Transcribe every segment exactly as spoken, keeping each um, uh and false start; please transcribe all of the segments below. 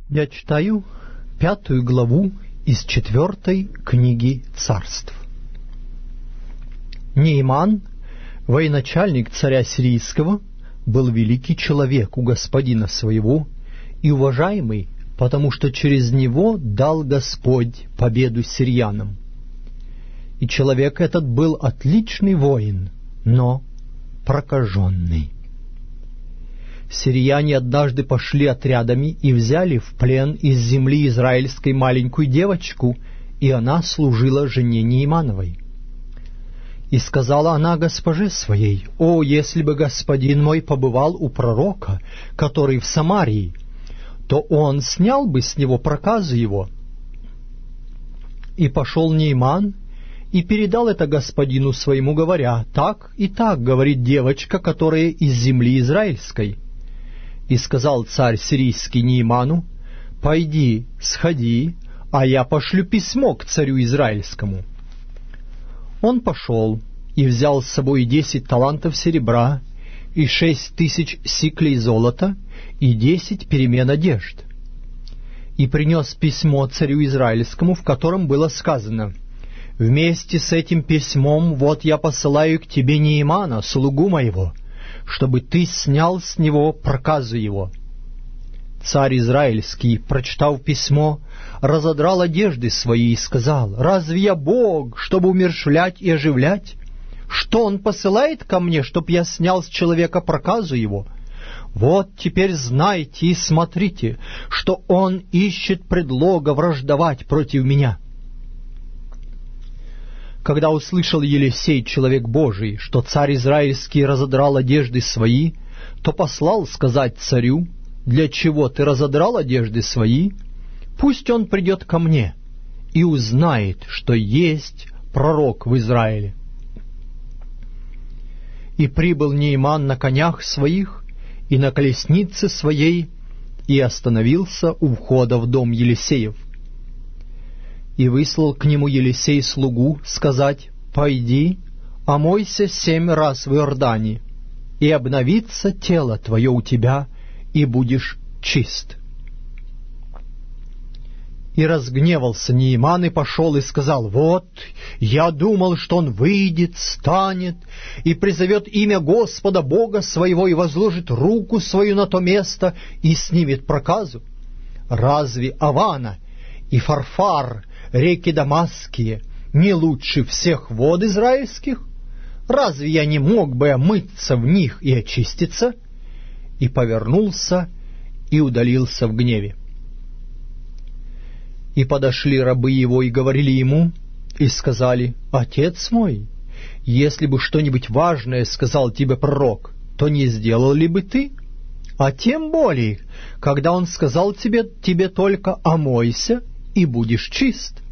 Я читаю пятую главу из четвертой книги Царств. Нейман, военачальник царя сирийского, был великий человек у господина своего и уважаемый, потому что через него дал Господь победу сирьянам. И человек этот был отличный воин, но прокаженный. Сирияне однажды пошли отрядами и взяли в плен из земли израильской маленькую девочку, и она служила жене Неймановой. И сказала она госпоже своей: «О, если бы господин мой побывал у пророка, который в Самарии, то он снял бы с него проказу его». И пошел Нейман и передал это господину своему, говоря: «Так и так говорит девочка, которая из земли израильской». И сказал царь сирийский Нейману: «Пойди, сходи, а я пошлю письмо к царю израильскому». Он пошел и взял с собой десять талантов серебра, и шесть тысяч сиклей золота, и десять перемен одежд. И принес письмо царю израильскому, в котором было сказано: «Вместе с этим письмом вот я посылаю к тебе Неймана, слугу моего, чтобы ты снял с него проказу его». Царь израильский, прочитав письмо, разодрал одежды свои и сказал: «Разве я Бог, чтобы умерщвлять и оживлять? Что он посылает ко мне, чтоб я снял с человека проказу его? Вот теперь знайте и смотрите, что он ищет предлога враждовать против меня». Когда услышал Елисей, человек Божий, что царь израильский разодрал одежды свои, то послал сказать царю: «Для чего ты разодрал одежды свои? Пусть он придет ко мне и узнает, что есть пророк в Израиле». И прибыл Нейман на конях своих и на колеснице своей, и остановился у входа в дом Елисеев. И выслал к нему Елисей слугу сказать: «Пойди, омойся семь раз в Иордане, и обновится тело твое у тебя, и будешь чист». И разгневался Нейман и пошел и сказал: «Вот, я думал, что он выйдет, станет и призовет имя Господа Бога своего и возложит руку свою на то место и снимет проказу. Разве Авана и Фарфар, реки Дамасские, не лучше всех вод израильских? Разве я не мог бы омыться в них и очиститься?» И повернулся и удалился в гневе. И подошли рабы его и говорили ему, и сказали: «Отец мой, если бы что-нибудь важное сказал тебе пророк, то не сделал ли бы ты? А тем более, когда он сказал тебе, тебе только омойся, и будешь чист».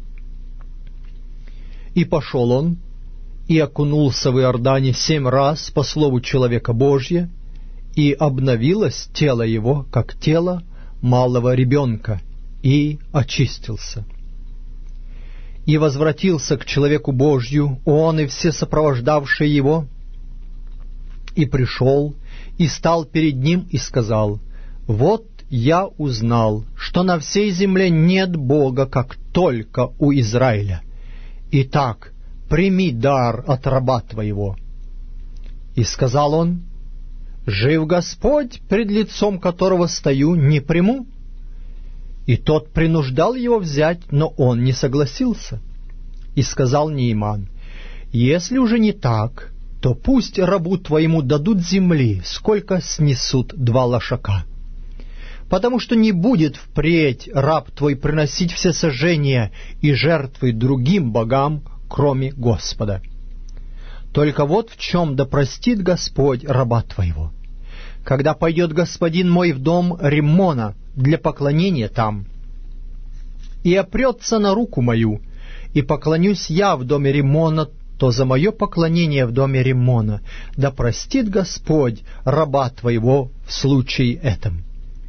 И пошел он, и окунулся в Иордане семь раз по слову человека Божия, и обновилось тело его, как тело малого ребенка, и очистился. И возвратился к человеку Божью он и все сопровождавшие его, и пришел, и стал перед ним, и сказал: «Вот я узнал, что на всей земле нет Бога, как только у Израиля. Итак, прими дар от раба твоего». И сказал он: «Жив Господь, пред лицом которого стою, не приму». И тот принуждал его взять, но он не согласился. И сказал Нейман: «Если уже не так, то пусть рабу твоему дадут земли, сколько снесут два лошака. Потому что не будет впредь раб твой приносить всесожжения и жертвы другим богам, кроме Господа. Только вот в чем да простит Господь раба твоего. Когда пойдет господин мой в дом Риммона для поклонения там, и опрется на руку мою, и поклонюсь я в доме Риммона, то за мое поклонение в доме Риммона да простит Господь раба твоего в случае этом».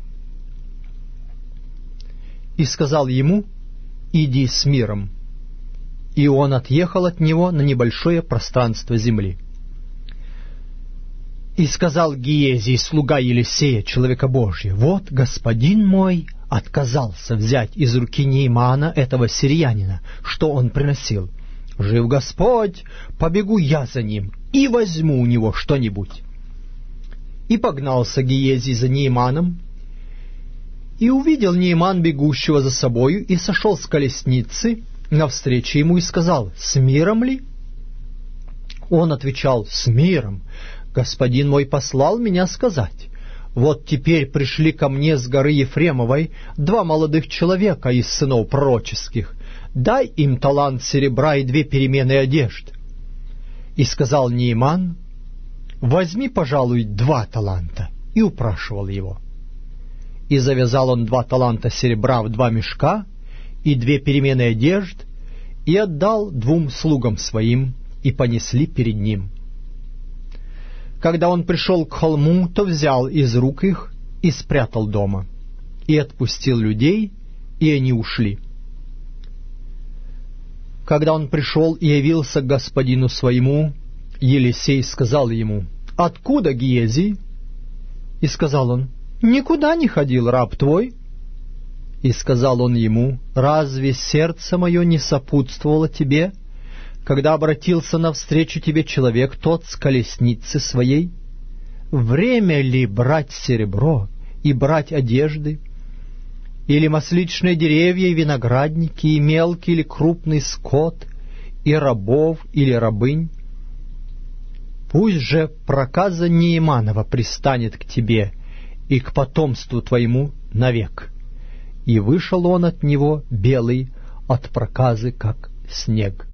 И сказал ему: «Иди с миром». И он отъехал от него на небольшое пространство земли. И сказал Гиезий, слуга Елисея, человека Божия: «Вот господин мой отказался взять из руки Неймана, этого сириянина, что он приносил. Жив Господь, побегу я за ним и возьму у него что-нибудь. И погнался Гиези за Нейманом, и увидел Нейман бегущего за собою, и сошел с колесницы навстречу ему и сказал: «С миром ли?» Он отвечал: «С миром. Господин мой послал меня сказать: вот теперь пришли ко мне с горы Ефремовой два молодых человека из сынов пророческих. Дай им талант серебра и две перемены одежд». И сказал Нейман: «Возьми, пожалуй, два таланта». И упрашивал его. И завязал он два таланта серебра в два мешка и две перемены одежд, и отдал двум слугам своим, и понесли перед ним. Когда он пришел к холму, то взял из рук их и спрятал дома, и отпустил людей, и они ушли. Когда он пришел и явился к господину своему, Елисей сказал ему: «Откуда Гиези?» И сказал он: «Никуда не ходил раб твой». И сказал он ему: «Разве сердце мое не сопутствовало тебе, когда обратился навстречу тебе человек тот с колесницы своей? Время ли брать серебро и брать одежды, или масличные деревья и виноградники, и мелкий или крупный скот, и рабов или рабынь? Пусть же проказа Нейманова пристанет к тебе и к потомству твоему навек». И вышел он от него белый от проказы, как снег.